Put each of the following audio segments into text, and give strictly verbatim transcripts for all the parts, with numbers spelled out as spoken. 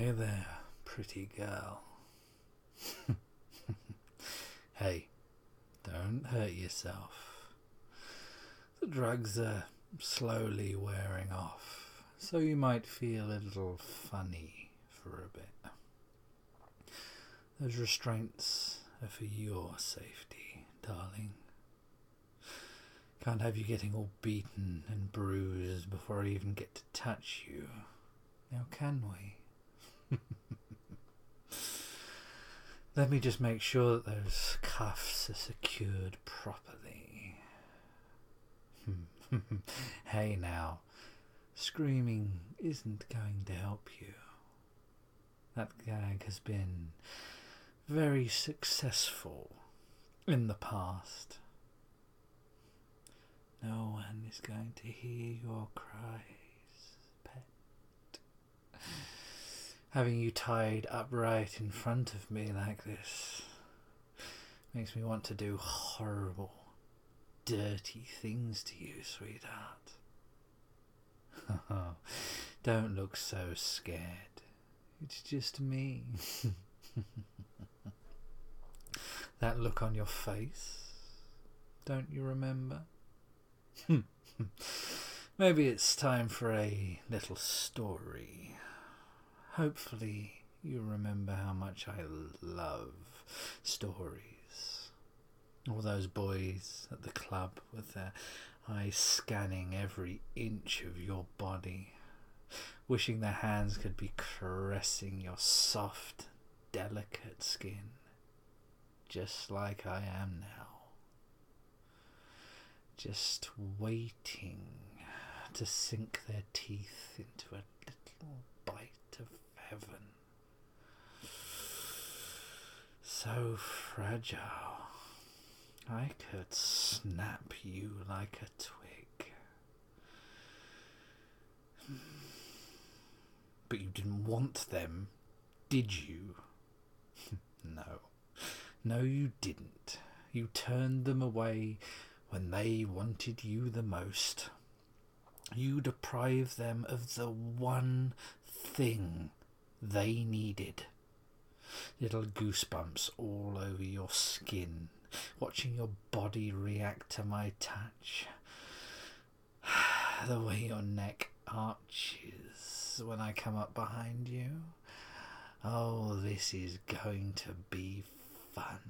Hey there, pretty girl. Hey, don't hurt yourself. The drugs are slowly wearing off, so you might feel a little funny for a bit. Those restraints are for your safety, darling. Can't have you getting all beaten and bruised before I even get to touch you. Now can we? Let me just make sure that those cuffs are secured properly. Hey now, screaming isn't going to help you. That gag has been very successful in the past. No one is going to hear your cries, pet. Having you tied upright in front of me like this makes me want to do horrible, dirty things to you, sweetheart. Don't look so scared. It's just me. That look on your face, don't you remember? Maybe it's time for a little story. Hopefully you remember how much I love stories. All those boys at the club with their eyes scanning every inch of your body, wishing their hands could be caressing your soft, delicate skin, just like I am now. Just waiting to sink their teeth into a little bite of heaven. So fragile, I could snap you like a twig. But you didn't want them, did you? No. No, you didn't. You turned them away when they wanted you the most. You deprived them of the one thing they needed. Little goosebumps all over your skin, watching your body react to my touch. The way your neck arches when I come up behind you. Oh, this is going to be fun.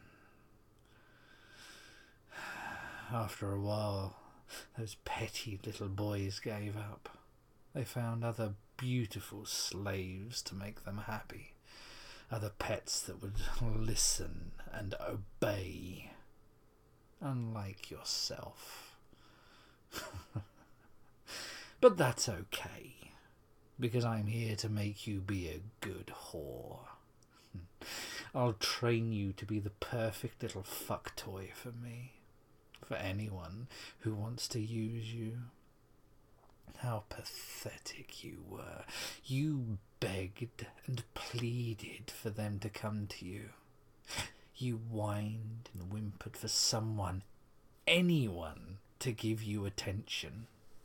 After a while, those petty little boys gave up. They found other beautiful slaves to make them happy. Other pets that would listen and obey. Unlike yourself. But that's okay, because I'm here to make you be a good whore. I'll train you to be the perfect little fuck toy for me. For anyone who wants to use you. How pathetic you were. You begged and pleaded for them to come to you. You whined and whimpered for someone, anyone, to give you attention.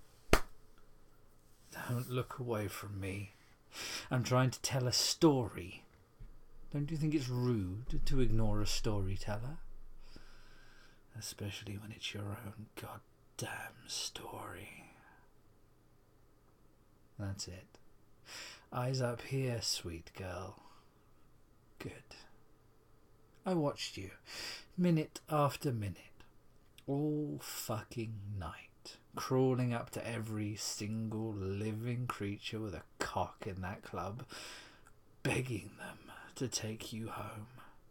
Don't look away from me. I'm trying to tell a story. Don't you think it's rude to ignore a storyteller? Especially when it's your own goddamn story. That's it. Eyes up here, sweet girl. Good. I watched you, minute after minute, all fucking night, crawling up to every single living creature with a cock in that club, begging them to take you home.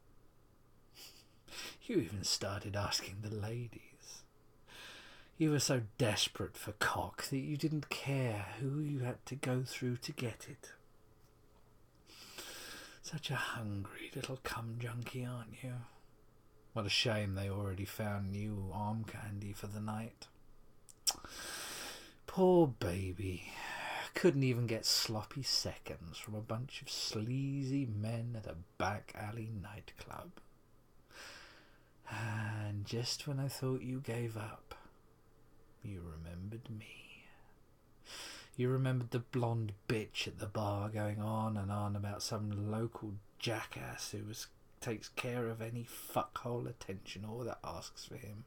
You even started asking the ladies. You were so desperate for cock that you didn't care who you had to go through to get it. Such a hungry little cum junkie, aren't you? What a shame they already found new arm candy for the night. Poor baby. Couldn't even get sloppy seconds from a bunch of sleazy men at a back alley nightclub. And just when I thought you gave up, you remembered me. You remembered the blonde bitch at the bar going on and on about some local jackass who was takes care of any fuckhole attention or that asks for him.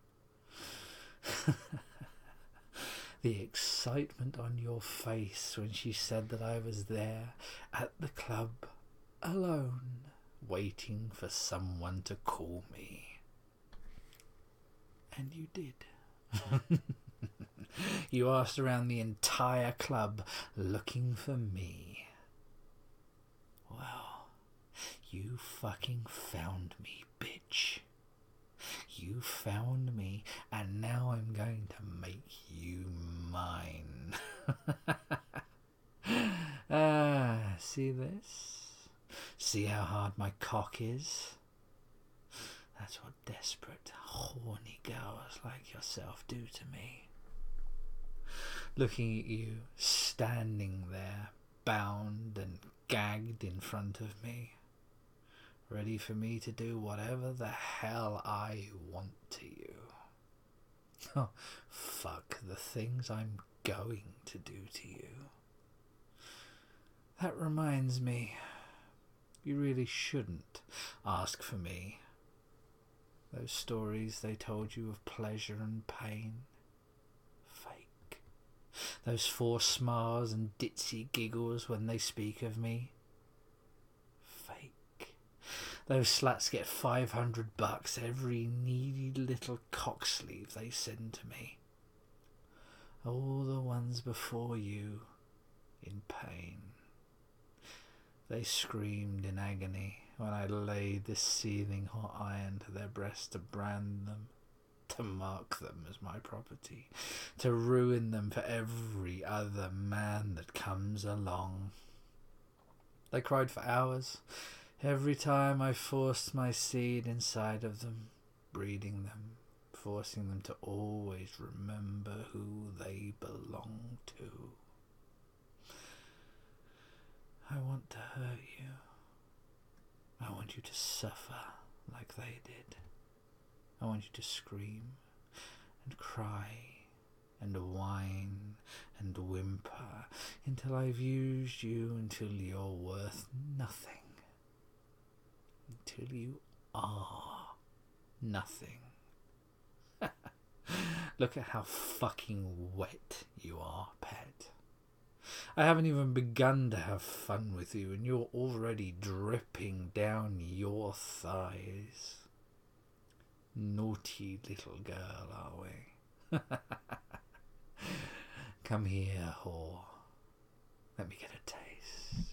The excitement on your face when she said that I was there at the club, alone, waiting for someone to call me. And you did. You asked around the entire club looking for me. Well, you fucking found me, bitch. You found me, and now I'm going to make you mine. Ah, see this? See how hard my cock is? That's what desperate, horny girls like yourself do to me. Looking at you, standing there, bound and gagged in front of me, ready for me to do whatever the hell I want to you. Oh, fuck the things I'm going to do to you. That reminds me, you really shouldn't ask for me. Those stories they told you of pleasure and pain, fake. Those forced smiles and ditzy giggles when they speak of me, fake. Those sluts get five hundred bucks every needy little cock sleeve they send to me. All the ones before you, in pain. They screamed in agony when I laid this seething hot iron to their breasts to brand them, to mark them as my property, to ruin them for every other man that comes along. They cried for hours, every time I forced my seed inside of them, breeding them, forcing them to always remember who they belong to. I want to hurt you. I want you to suffer like they did. I want you to scream and cry and whine and whimper until I've used you until you're worth nothing. Until you are nothing. Look at how fucking wet you are, pet. I haven't even begun to have fun with you and you're already dripping down your thighs. Naughty little girl, are we? Come here, whore. Let me get a taste.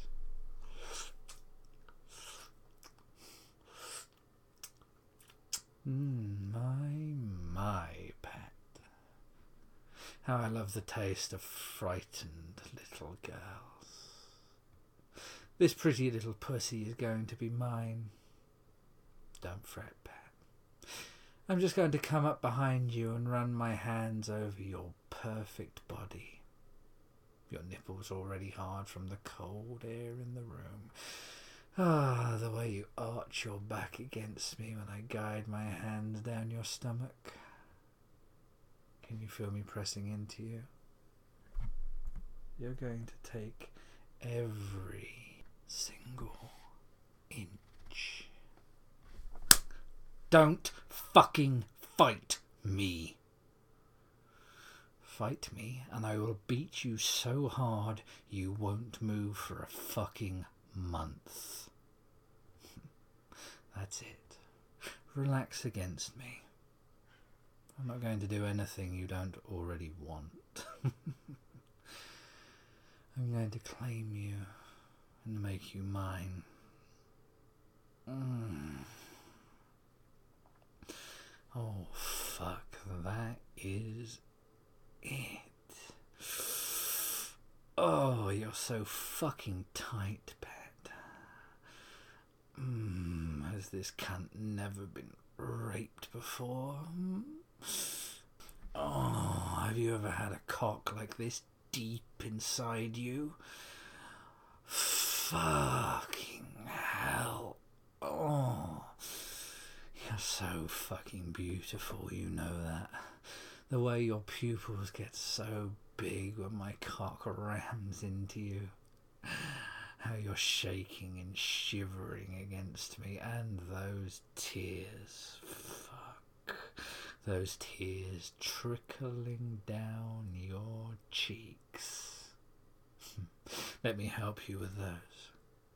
Mmm, my, my, pet. How I love the taste of frightened little girls. This pretty little pussy is going to be mine. Don't fret, pet. I'm just going to come up behind you and run my hands over your perfect body. Your nipples already hard from the cold air in the room. Ah, the way you arch your back against me when I guide my hands down your stomach. Can you feel me pressing into you? You're going to take every single inch. Don't fucking fight me. Fight me and I will beat you so hard you won't move for a fucking month. That's it. Relax against me. I'm not going to do anything you don't already want. I'm going to claim you and make you mine. Mm. Oh, fuck, that is it. Oh, you're so fucking tight, pet. Mm, has this cunt never been raped before? Mm? Oh, have you ever had a cock like this deep inside you? Fucking hell. Oh, you're so fucking beautiful, you know that. The way your pupils get so big when my cock rams into you. How you're shaking and shivering against me, and those tears, fuck, those tears trickling down your cheeks. Let me help you with those.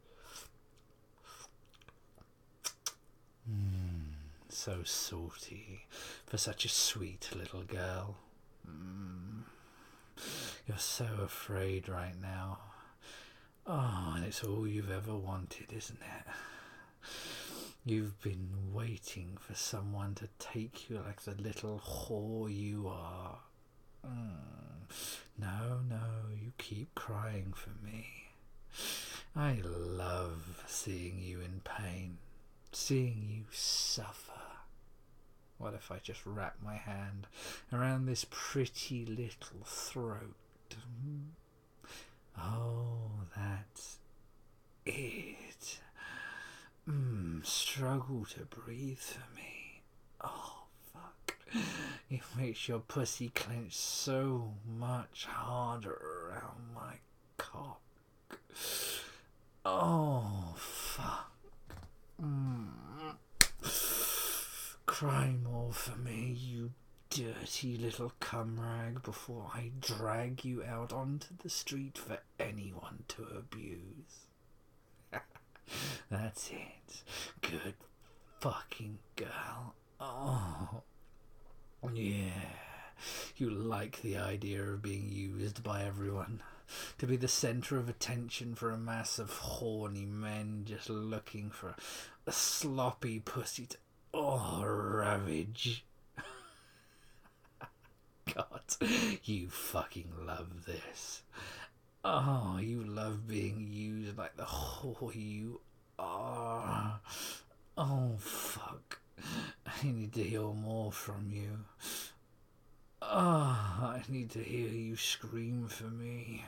Mm, so salty for such a sweet little girl. Mm. You're so afraid right now. Oh, and it's all you've ever wanted, isn't it? You've been waiting for someone to take you like the little whore you are. Mm. No, no, you keep crying for me. I love seeing you in pain, seeing you suffer. What if I just wrap my hand around this pretty little throat? Oh, that's it. Mm, struggle to breathe for me. Oh, fuck. It makes your pussy clench so much harder around my cock. Oh, fuck. Mm. Cry more for me, you dirty little cum rag, before I drag you out onto the street for anyone to abuse. That's it. Good fucking girl. Oh, yeah. You like the idea of being used by everyone, to be the centre of attention for a mass of horny men just looking for a sloppy pussy to, oh, ravage. God, you fucking love this. Oh, you love being used like the whore you are. Oh, fuck. I need to hear more from you. Oh, I need to hear you scream for me.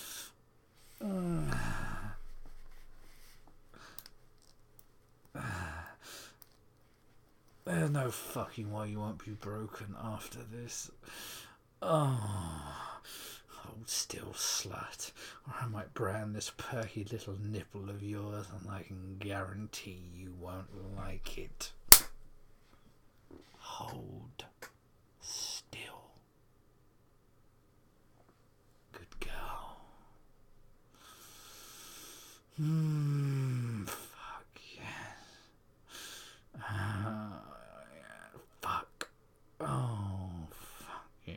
There's no fucking way you won't be broken after this. Oh, hold still, slut, or I might brand this perky little nipple of yours, and I can guarantee you won't like it. Hold still. Good girl. Hmm. Fuck yes. Uh, fuck. Oh, fuck yes.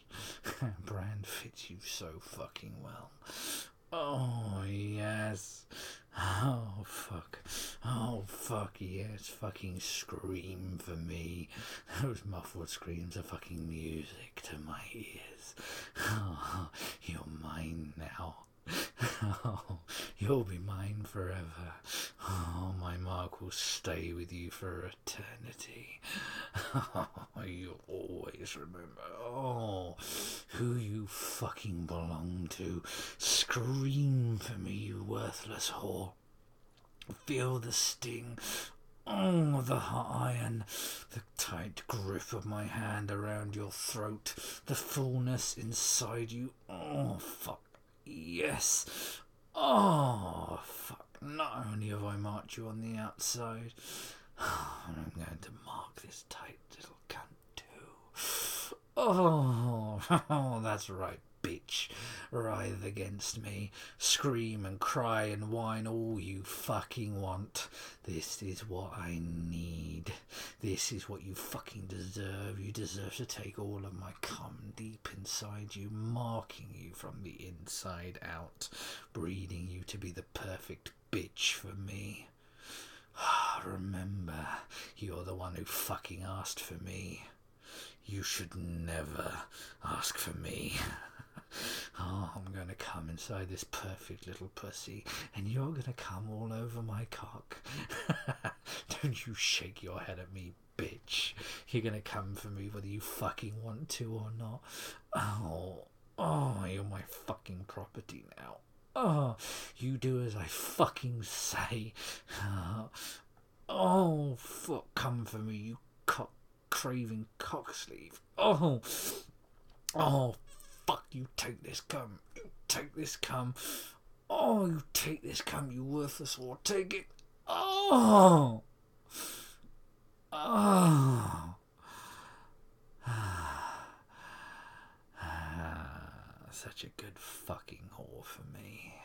Brand fits you so fucking well. Oh, yes. Oh, fuck. Oh, fuck, yes. Fucking scream for me. Those muffled screams are fucking music to my ears. Oh, you're mine now. Oh, you'll be mine forever. Oh, my mark will stay with you for eternity. Oh, you'll always remember, oh, who you fucking belong to. Scream for me, you worthless whore. Feel the sting. Oh, the hot iron, the tight grip of my hand around your throat, the fullness inside you. Oh, fuck. Yes. Oh, fuck. Not only have I marked you on the outside, I'm going to mark this tight little cunt too. Oh, oh, that's right, bitch. Writhe against me. Scream and cry and whine all you fucking want. This is what I need. This is what you fucking deserve. You deserve to take all of my cum deep inside you, marking you from the inside out, breeding you to be the perfect bitch for me. Remember, you're the one who fucking asked for me. You should never ask for me. Oh, I'm going to come inside this perfect little pussy, and you're going to come all over my cock. Don't you shake your head at me, bitch. You're going to come for me whether you fucking want to or not. Oh, oh, you're my fucking property now. Oh, you do as I fucking say. Oh, oh fuck, come for me, you cock-craving cock sleeve. Oh, oh, fuck, you take this cum. You take this cum. Oh, you take this cum, you worthless whore. Take it. Oh. Oh. Such a good fucking whore for me.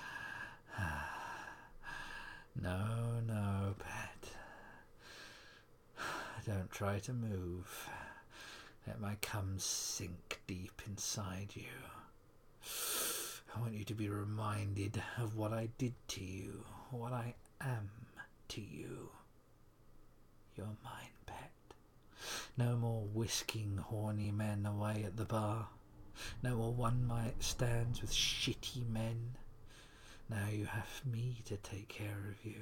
No, no, pet. Don't try to move. Let my cum sink deep inside you. I want you to be reminded of what I did to you, what I am to you. You're mine, pet. No more whisking horny men away at the bar. No more one-night stands with shitty men. Now you have me to take care of you.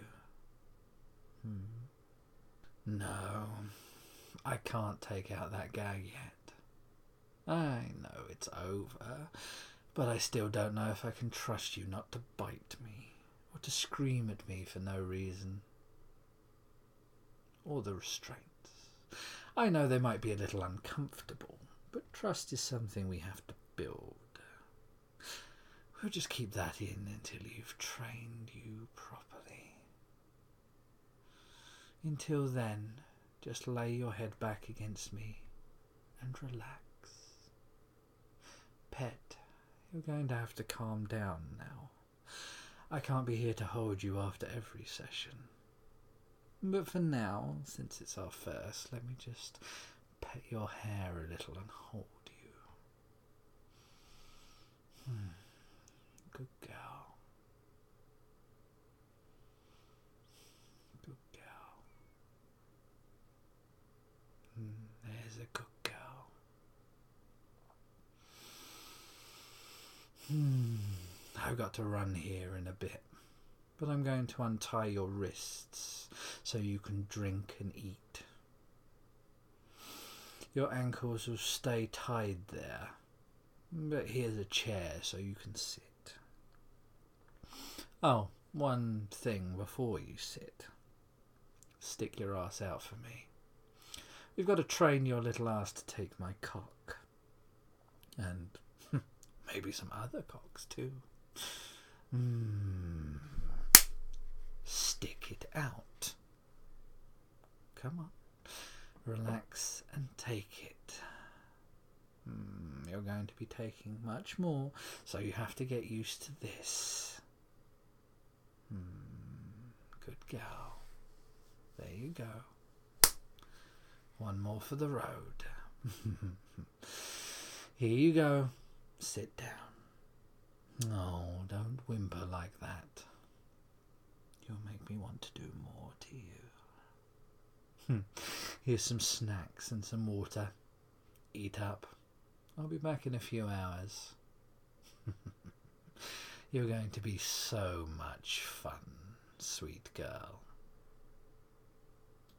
Hmm. No, I can't take out that gag yet. I know it's over, but I still don't know if I can trust you not to bite me, or to scream at me for no reason. Or the restraints. I know they might be a little uncomfortable, but trust is something we have to build. We'll just keep that in until you've trained you properly. Until then, just lay your head back against me and relax. Pet, you're going to have to calm down now. I can't be here to hold you after every session. But for now, since it's our first, let me just pet your hair a little and hold you. Hmm. Good girl. Good girl. Hmm. There's a good girl. Hmm. I've got to run here in a bit, but I'm going to untie your wrists so you can drink and eat. Your ankles will stay tied there, but here's a chair so you can sit. Oh, one thing before you sit. Stick your ass out for me. We've got to train your little ass to take my cock. And maybe some other cocks too. Mm. Stick it out. Come on. Relax and take it. Mm, you're going to be taking much more, so you have to get used to this. Mm, good girl. There you go. One more for the road. Here you go. Sit down. Oh, don't whimper like that. You'll make me want to do more to you. Here's some snacks and some water. Eat up. I'll be back in a few hours. You're going to be so much fun, sweet girl.